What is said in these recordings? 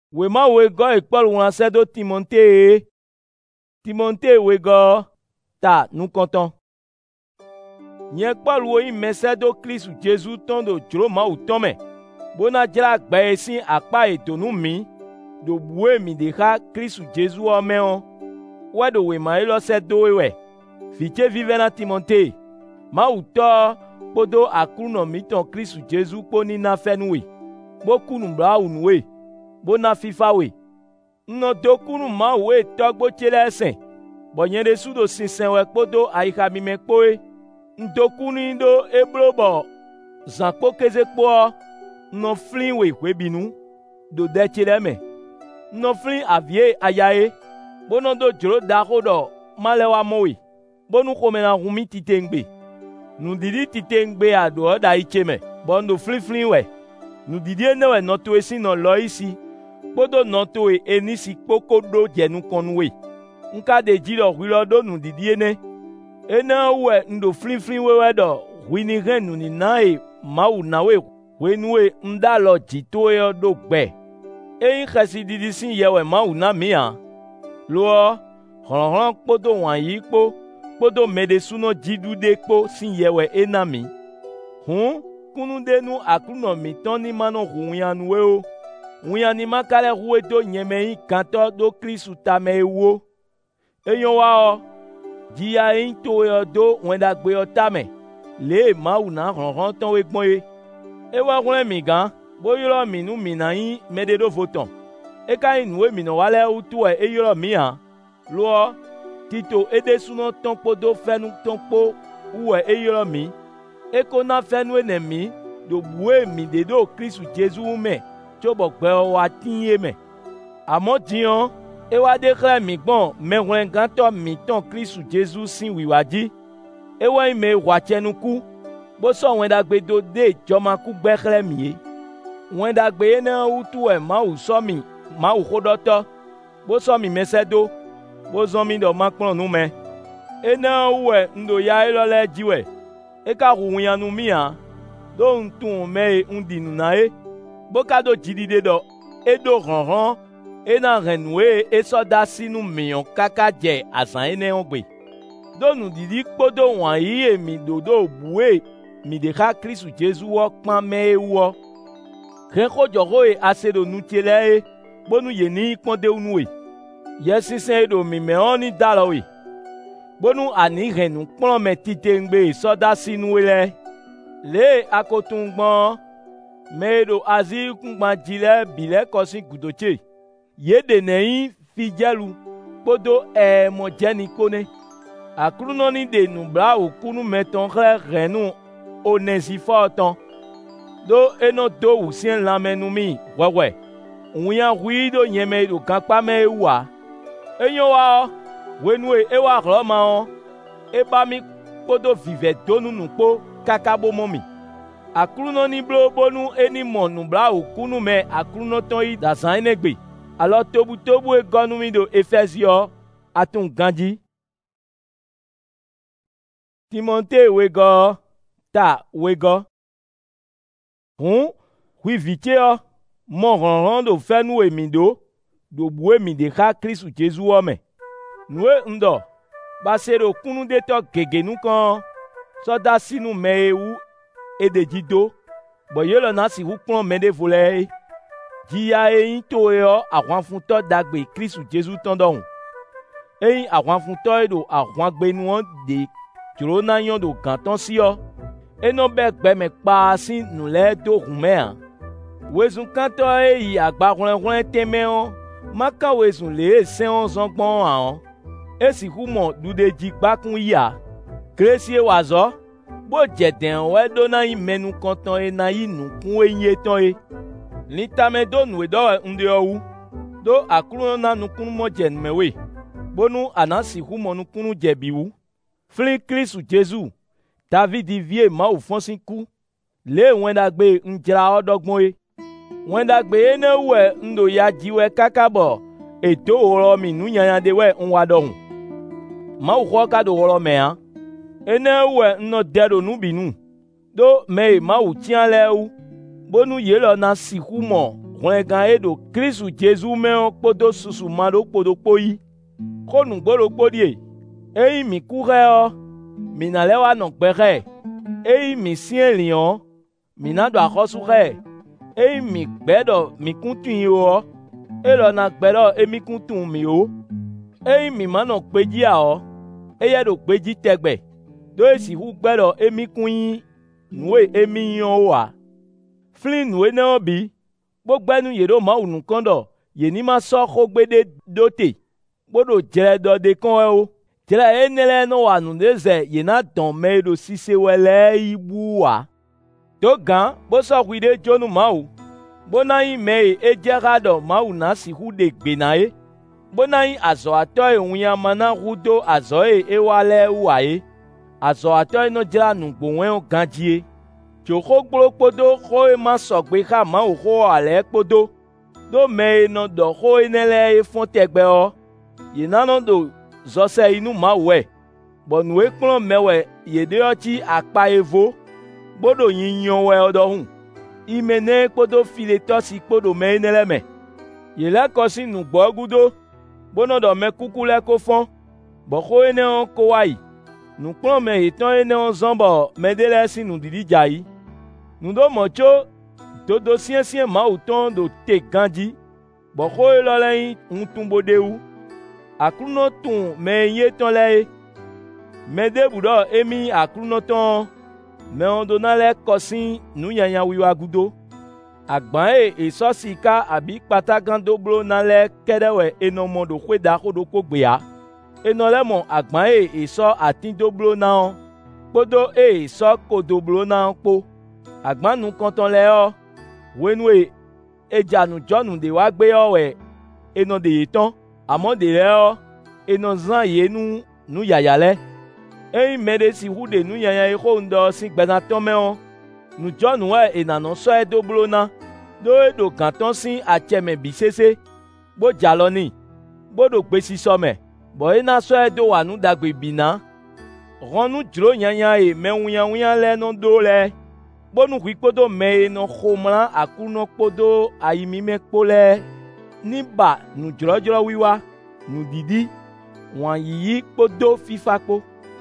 We ma we go e Paul wọn se do Timothée. Timothée we go ta nous content. Nye Paul wo yi mese do Kristu Jésus ton do jro ma u tome. Bona jra gbe sin apa etonu mi do bue mi de ha Kristu Jésus o me on. Wa do we ma lo se do we. Fiche vive na Timothée. Ma u to podo akuno mi ton Kristu Jésus po ni na fenwe. Bo kunu bra unwe. Bo na fifa we. No do kunu ma we to gbo chele sen. Bo yen de su do sinsen we podo aika mi me poe. Ndokuni do ebrobo zanko kezekpo no flin we kwebinu do dechireme no flin avie ayae bono do joro dakodo malewa mowi bonu komena humi titengbe nu didi titengbe ado da icheme bondo flin we nu didi enewe noto esi no lo isi bodo noto enisi pokodo jenu konwe nka de jiro hwilo do nu didi ene ena we ndo flin wewe do wini renu ni nae mau nawe wenue ndalo jito yo do gbe eyin khasi didi sin yewe mau na mia lo hon podo wan yi podo mede suno jidude po sin yewe enami kunu denu akuno mi toni mano hunyanu we o hunyani makale huwe do nyeme kanto do Kristu tame wo eyon wa o Jia yin to yo do wenda gbe yo tame le ma u na ron ton we gbon ye e wa kun mi gan bo yoro mi nu mi na yin mede do voton e ka yin we mi no wale u tu e yoro mi han lo tito ede suno ton podo fenu ton po u e yoro mi e ko na fenu ene mi do bue mi de do Kristu Jésus me chobo gbe wa tin ye me amo jiyan e wa dekla mi gbon mehwen ganto mi ton Kristu Jésus sin wiwaji e wa me wachenuku bo so wenda gbe do de joma ku gbekle mi wenda gbe na utu e ma u so mi ma u khodoto bo so mi mesedo bo zo mi do makpon nu me e na we ndo ya ilole jiwe e ka hunyanu mi han do ntun me undinu na e bo ka do jidide do e do ronron ena renwe esoda sinu miyon kaka je asan ene ogbe donu didi podo wan yi emi dodo bue mi de ka Kristu Jésus wo pan me wo renko jogo e asedo nu tele bonu ye ni ponde unwe yesisen do mi me oni dalowe bonu ani renu pon me titengbe soda sinu le akotungbon medo azi kungban jile bile kosin gudoche yede neyin fijelu podo mo jeni kone akruno ni de nubla okunu meton renu onesifoton do eno do usien lamenu mi wewe unya huido nyeme do kanpa me wa enyo wa wenue ewa roma o eba mi podo vive donu nupo kakabo momi akruno ni blo bonu eni monubla okunu me akruno ton yi dasan enegbe alors tobu e gonu mi do Efesio atun ganji Timothée we go ta we go hui vitio mon ronron do fenu e mi do bue mi de ka Kristu Jésus o me nwe ndo ba sero kunu de to gegenu kan soda sinu me ewu edejido boyelo na si hu pon me de volei Jia eyin to yo àwọn funto dagbe Kristu Jésus tondon eyin àwọn funto edo àwọn gbenu on de joro na yan do ganton si yo eno be gbe me pa sin nule do hume an wezun kanto eyi agbarun teme on maka wezun le se on zongbon an esi humo dude ji gbakun ya kresie wazo bo jeden we do na yin menu konton e na yin nu kun eyin eton ni tame do nu do ndi owu do akuru na nukunu mo jen mewe bonu anasi hu mo nukunu jebiwu fli Kristu Jésus David vie ma u fonsin ku le wenda gbe njra odogbon wenda gbe ene we ndo ya jiwe kakabo eto oro mi nu yanyan de we nwa dohun ma u kho ka do oro me han ene we no dedo nu binu do me ma u tian le u bonu yelo na siku mo hwlẽgã ye ɖo Kristu Jesu mɛwo kpodo susu maɖo kpodokpo yi. Xɔ nugboɖokpo ɖie. Eyi mi ku hɛɔ, mina lɛ woanɔ gbe hɛ. Eyi mi sie liɔ, mina ɖo axɔsu hɛ. Eyi mi gbɛ ɖɔ mi kutun yiwo, elɔna gbɛ ɖɔ emi kutun mi o. Eyi mi manɔ gbedzia o, eye ɖo gbedzi tɛgbɛ. Do esi hu gbɛ ɖɔ emi kun yi nue emi yɔ wa. Fli nue ne bi. Gbogbɛnu ye ɖo Mawu nukɔ ɖɔ ye ni ma sɔ xɔgbeɖe ɖo te. Kpoɖo dzre ɖɔ dekɔ̃wo. Dzre ye ne lɛ no wa nu ɖe zɛ ye na dɔn me ɖo sise wɛ lɛ yi bu wa. Do gã bo sɔ hui ɖe dzonu Mawu. Bona yi me edze xa ɖɔ Mawu na si hu ɖe gbe na ye. Bona yi azɔ atɔ ye ŋuya mana hu do azɔ ye ewa lɛ wa ye. Azɔ atɔ ye no dzra nugbo wɛwo gã dzie. Tso xɔ gblo kpodo xɔ ye ma sɔgbe xa Mawu xɔ alɛ kpodo. Do me ye nɔ dɔ xɔ ye ne lɛ ye fɔn tɛgbɛ o. Ye nanɔ do zɔsɛ yi nu Mawu wɛ. Bɔ nu ye kplɔ me wɛ ye ɖe yɔtsi akpa evo. Gboɖo nyinyɔ wɛ ɖɔ hu. Ime ne kpodo filetɔ si kpoɖo me ne lɛ me. Ye lɛ kɔsi nugbɔ gudo. Bonɔ dɔ me kuku lɛ ko fɔn. Bɔ xɔ ye ne wo ko wa yi. Nukplɔ me hetɔ ye ne wo zɔn bɔ me de lɛ si nuɖiɖi dza yi. Nuɖo mɔ tso dodo siɛsiɛ Mawu tɔn do te gã dzi. Bɔ xɔ ye lɔ lɛ yi ŋutunboɖewu. Aklunɔ tun me ye tɔn lɛ ye. Me de bu ɖɔ emi aklunɔtɔ. Me wo do na lɛ kɔsi nunyanya wiwa gudo. Agbã ye esɔ sika abi kpata gã doblo na lɛ kɛ ɖe wɛ enɔ mɔ ɖo xoe da xoɖoko gbea. Enɔ lɛ mɔ agbã ye esɔ ati doblo na wo. Kpodo esɔ ko doblo na wo kpo. Agbã nukɔntɔn lɛ yɔ. Wenue edza nudzɔnu de wa gbe yɔ wɛ enɔ de yetɔn. Amɔ de lɛ yɔ enɔ zã ye nu yaya lɛ. Eyi me ɖe si hu ɖe nunyanya ye xɔ ŋdɔ si gbɛnatɔ mɛwo. Nudzɔnu wɛ enanɔ sɔ ye doblo na. Do eɖo gãtɔ si atsɛmɛ bi sese. Bo dzalɔ nɛ. Bo ɖo gbesisɔ me. Bɔ ena sɔ ye do wa nu dagbe bina. Xɔnu dzro nyanya ye me ŋunyawunya lɛ no do lɛ. Bonu hui kpodo me ye no xomla akunɔ kpodo ayimime kpo lɛ. Niba nudzrɔdzrɔ wiwa, nuɖiɖi, wɔnyiyi kpodo fifa kpo.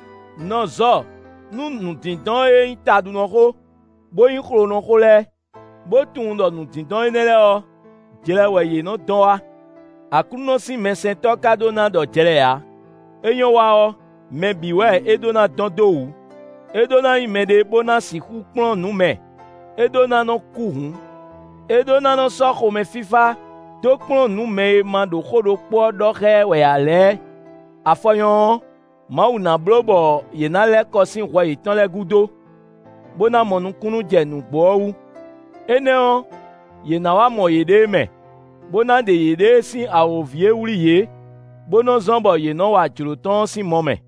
Nɔzɔ, nu nudindɔ ye ta dunɔxo, bo yi xlonɔxo lɛ. Bo tun ɖɔ nudindɔ ye ne lɛ o, dzre wɛ ye no dɔn wa. Akunɔ si mesɛtɔ ka do na dɔ dzre ya. Enyo wa o, me bi wɛ edo na dɔn do wu. Edo na yi me de bona si hu kplɔ nu me. Edo na no ku hu. Edo na no sɔ xome fifa. Do kplɔ nu me ma ɖo xoɖokpoa ɖɔxɛ wɛ alɛ. Afɔyɔ, Mawu na blo bɔ ye na lɛ kɔsi xɔ yi tɔn lɛ gudo. Bona mɔnukunu dze nugboa wu. Eneo, ye na wa mɔ ye ɖe me. Bona de ye ɖe si awovie wli ye. Bona zɔn bɔ ye nɔ wa dzrotɔn si mɔ me.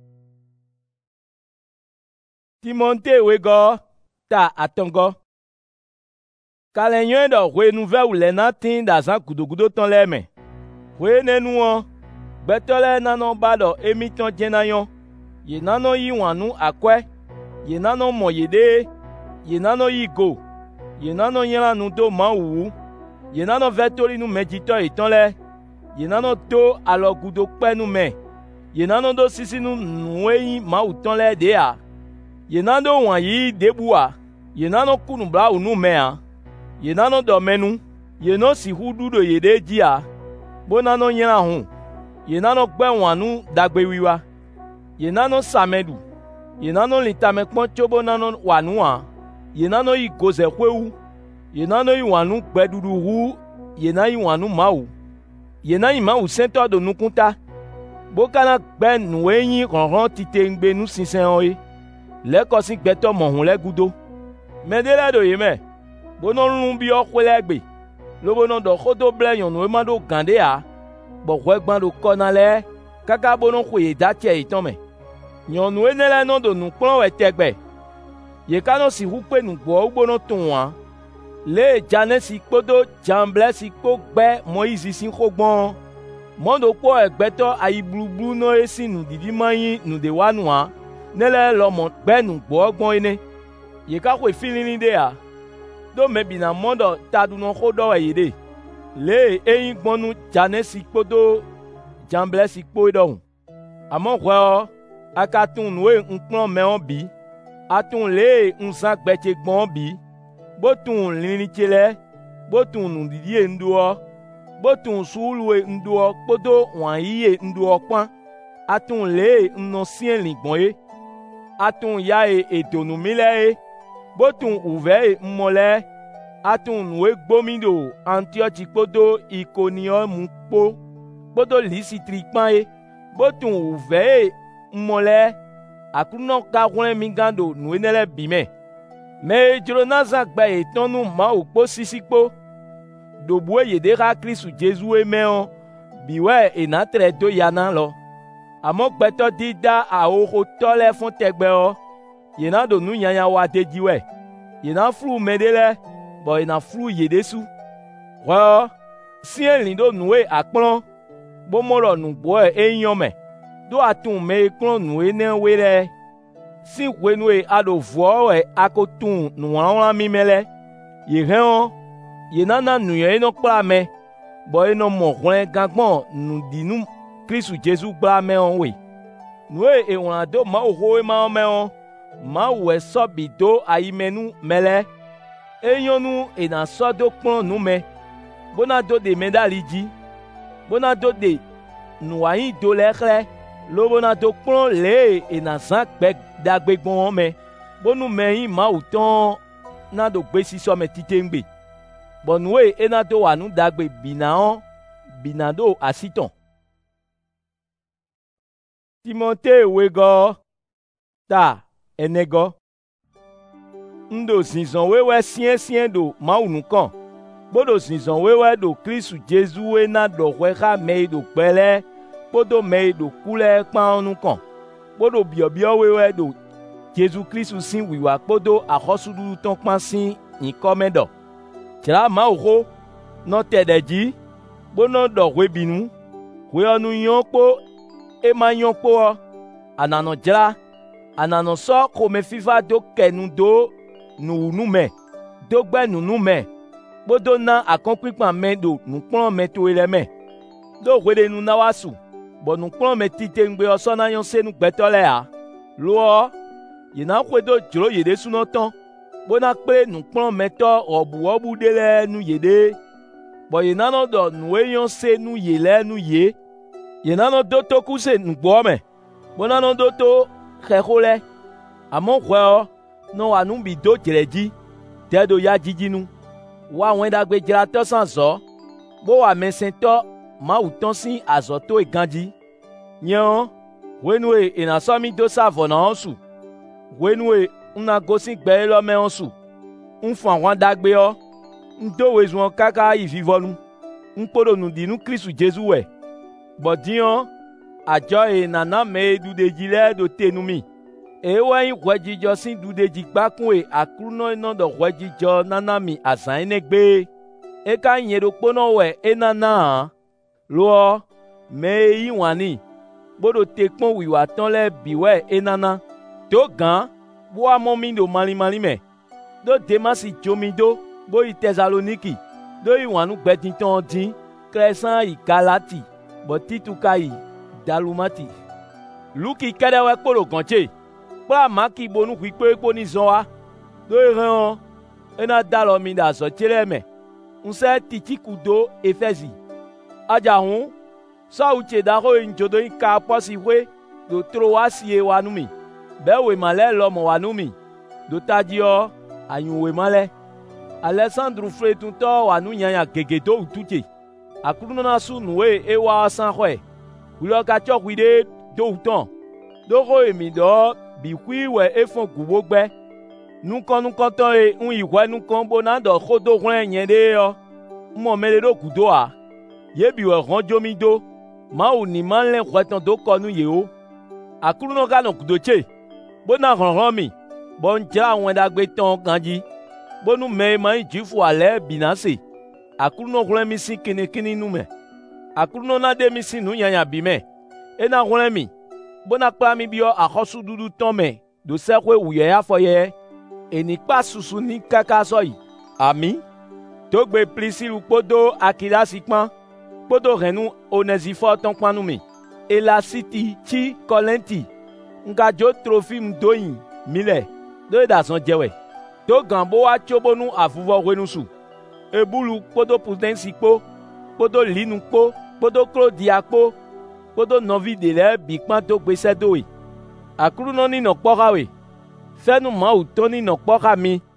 Timote wegɔ ta atɔngɔ. Kalẽ nyuie ɖɔ hoe nuvɛwu le na tin ɖe azã gudogudo tɔn lɛ me. Hoe ne nuwɔ, gbɛtɔ lɛ nanɔ ba ɖɔ emi tɔn dzena yɔ. Ye nanɔ yi wãnu akɔe. Ye nanɔ mɔ ye ɖe. Ye nanɔ yi go. Ye nanɔ nyra nu do Mawu wu. Ye nanɔ vɛ tori nu medzitɔ etɔn lɛ. Ye nanɔ do alɔgudo kpɛ nu me. Ye nanɔ do sisi nu nue yi Mawu tɔn lɛ ɖea. Ye nanɔ wɔnyi debua. Ye nanɔ ku nublawu nu mea. Ye nanɔ dɔmenu. Ye nɔ si hu ɖu ɖo ye ɖe dzia. Bo nanɔ nyra hu. Ye nanɔ gbɛ wãnu dagbe wiwa. Ye nanɔ sameɖu. Ye nanɔ li tamekpɔn tso bo nanɔ wa nua. Ye nanɔ yi gozɛ ƒewu. Ye nanɔ yi wãnu gbɛɖuɖu hu. Ye na yi wãnu Mawu. Ye na yi Mawu sɛntɔ ɖo nukunta. Bo kana gbɛ nue nyi hlɔhlɔ titeŋgbe nu sisɛwo ye. Lɛ kɔsi gbɛtɔ mɔhu lɛ gudo. Me de lɛ ɖo ye me. Bonɔ lunu biɔ xoe lɛ gbe. Lobo nɔ dɔ xodo blɛ nyɔnu ma ɖo gã ɖea. Bɔ hɔe gbã ɖo kɔna lɛ. Kaka bonɔ xɔ ye da tse etɔn me. Nyɔnu ene lɛ nɔ do nukplɔ wɛ tɛgbɛ. Ye kanɔ si hu kpe nugboa bonɔ tun wa. Le dzane si kpodo dzamblɛ si kpo gbɛ Moyizi si xogbɔn. Mɔɖokpo ɛgbɛtɔ ayi blublu nɔ esi nuɖiɖi ma yi nuɖe wa nua. Ne lɛ lɔmɔ gbɛ nugboa gbɔn ene. Ye ka xɔe filini ɖea. Do me bina mɔ ɖɔ tadunɔxo ɖɔ wɛ ye ɖe. le eyin gbɔnu dzane si kpodo dzamblɛ si kpoe dɔhun. Amɔʋɛ aka tun nue ŋkplɔ mɛwo bi, atun le ŋzã gbɛtse gbɔn bi, botun linlitse lɛ, botun nuɖiɖie ŋɖoɔ, botun suwulue ŋɖoɔ kpodo wɔanyiye ŋɖoɔ kpã, atun le ŋnɔsiɛ ligbɔn ye, atun yae edonu mi lɛ ye, botun uvɛ ŋmɔ lɛ, atun nue gbomi ɖo Antiɔtsi kpodo Ikoniɔmu kpo, kpodo Lisitri kpã ye, botun uvɛ ŋmɔ lɛ, Aklunɔ ka hlẽ mi gã ɖo nue lɛ bi mɛ. Mɛ dzro na zã gbɛ etɔ̃ nu Mawu kpo sisi kpo, ɖobue yeɖe xa Kristu Jesu mɛwo, biwɛ ena trɛ do yana lɔ. Amɔgbɛtɔ di da ahoxotɔ lɛ fɔ̃ tɛgbɛ yena ɖo nunyanya wa de dzi wɛ, yena flu mɛ ɖe lɛ, bɔ yena flu yeɖe su. Hɔ siẽ li ɖo nue akplɔ, bomɔɖɔ nugboɛ enyɔ mɛ, ɖo atun mɛ kplɔ nue ne we lɛ. Si ʋenue aɖo vɔ wɛ ako tun nuwlawla mi mɛ lɛ, yehɛ̃wo, yenana nuyɔ enɔ kpla mɛ, bɔ enɔ mɔ hlẽ gagbɔn nuɖinu Kristu Jesu gbla mɛwo we. Nue ewlã do Mawu xowe mawo mɛwo, Mawu sɔ bi do ayimɛnu mɛ lɛ, enyo nu ena sɔ do kplɔ nu mɛ, bona do de mɛ ɖe ali dzi, bona do de nuwanyi do lɛ xlẽ, lo bona do kplɔ le ena zã gbɛ dagbe gbɔn mɛ, bonu mɛ yi Mawu tɔn na do gbe sisɔ mɛ titengbe, bɔ nue ena do wa nu dagbe bina do asitɔn. Timote wegɔ ta enegɔ. Ŋɖo zizɔ wewɛ siẽsiẽ ɖo Mawu nukɔ, kpoɖo zizɔ wewɛ ɖo Kristu Jesu na ɖɔxɔe xa mɛ yi ɖo gbɛ lɛ, kpodo mɛ yi ɖo ku lɛ kpãwo nukɔ, kpoɖo biɔbiɔ wewɛ ɖo Jesu Kristu si wiwa kpodo axɔsuɖuɖu tɔn kpã si nyikɔmɛ ɖɔ. Dzra Mawu xo, nɔ te ɖe dzi, bonɔ ɖɔ ʋebinu, ʋeɔnu nyɔ kpo ema nyɔ kpoɔ, ananɔ dzra, ananɔ sɔ xomefifa do kɛnu do nuwunu mɛ, do gbɛ nunu mɛ, kpodo na akɔkpikpã mɛ ɖo nukplɔ mɛ toe lɛ mɛ, do ʋeɖenu na woasu, bɔ nukplɔ mɛ titengbe sɔ na nyɔ senu gbɛtɔ lɛa, loɔ, yena ƒoe do dzro yeɖe sunɔtɔ, bona kple nukplɔ mɛtɔ wɔbuwɔbu ɖe lɛ nu yeɖe, bɔ yena nɔ ɖɔ nue nyɔ se nu ye lɛ nu ye, yena nɔ do to kuse nugboɔ mɛ, bona nɔ do to xɛxo lɛ, amɔʋɛ nɔ wa nu bi do dzre dzi, de ɖo ya dzidzi wa wɛ̃ɖagbe dzratɔ sã zɔ, bo wa mɛsɛtɔ Mawu tɔn si azɔ to gã dzi. Nyɔ, ʋenue ena sɔ mi do sa vɔ na wo su, ʋenue una gosi gbɛ lɔ mɛ wo su, ŋfɔ ahɔn dagbe ŋdo wezɔ kaka yi vivɔnu, ŋkpoɖo nuɖinu Kristu Jesu wɛ, bɔ diɔ, adzɔ nana mɛ ɖuɖe dzi lɛ ɖo te nu mi. Ewɔnyi ʋɛdzidzɔ si ɖuɖe dzi gbakue Aklunɔ nɔ ɖɔ ʋɛdzidzɔ nana mi azã ene gbe, eka nye ɖokponɔ wɛ enana loɔ, mɛ yi wani, kpoɖo te kpɔn wiwatɔn lɛ biwɛ enana, to gã, bo amɔ mi ɖo malimali mɛ, do Demasi dzo mi do, bo yi Tesaloniki, do yi wãnu gbɛditɔn dzi, Klɛsã yi Galati, bɔ Titu ka yi Dalumati. Luki kɛ ɖe wɛ kpoɖo gɔntse, kpla Maki bonu ʋui kpekpo ni zɔ wa, do ehɛ̃wo, ena dalɔ mi ɖe azɔtse lɛ mɛ, ŋusẽ Titiku do Efɛzi. Adzahu, sɔ utse daxo yi ŋdzodo yi ka pɔsi ƒe, do Troasie wa nu mi, bɛ wema lɛ lɔmɔ wa nu mi, do tadziɔ, anyu wema lɛ. Alexandru fletutɔ wa nu nyanya gege do ututse, Aklunɔ na su nue ewa sã xɔe, ʋulɔ katsɔ ʋui ɖe do utɔ, do xo emi ɖɔ bi ƒui wɛ efɔ gubo gbɛ, nukɔnukɔtɔ ye ŋu yi ʋɛ nukɔ bona ɖɔ xodo hlẽ nye ɖe mɔ mɛ ɖe ɖo gudoa, ye bi wɛ hɔn dzo mi do, Mawu ni ma lɛ ʋɛtɔn do kɔnu yewo. Aklunɔ ganɔ gudotse, bona hlɔhlɔ mi, bɔ ŋdzra wɛ̃ɖagbe tɔn gã dzi, bonu mɛ ma yi Juifu alɛ bina se, Aklunɔ hlẽ mi si kinekini nu mɛ. Aklunɔ na de mi si nunyanya bi mɛ, ena hlẽ mi, bona kpla mi biɔ axɔsuɖuɖu tɔn mɛ do sɛƒoe wuyɛ afɔyɛ, enikpa susu ni kaka sɔ yi. Ami. dogbe Priscilu kpodo Akilasi kpan, kpodo henu Onesiphore tɔn kpan nu mi. Elasiti tsi Kɔlɛnti, ngadzo Trofim do yin mi lɛ, do e da zɔn jɛwɛ. Do gan bo wa tso bonu avuvɔ hwenu su. Ebulu kpodo Pudensi kpo, kpodo Linu kpo, kpodo Klodia kpo, kpodo nɔvi de lɛ bi kpan do gbesɛ do we. Aklunɔ ni nɔ kpɔxa we, fɛnu Mawu tɔn ni nɔ kpɔxa mi.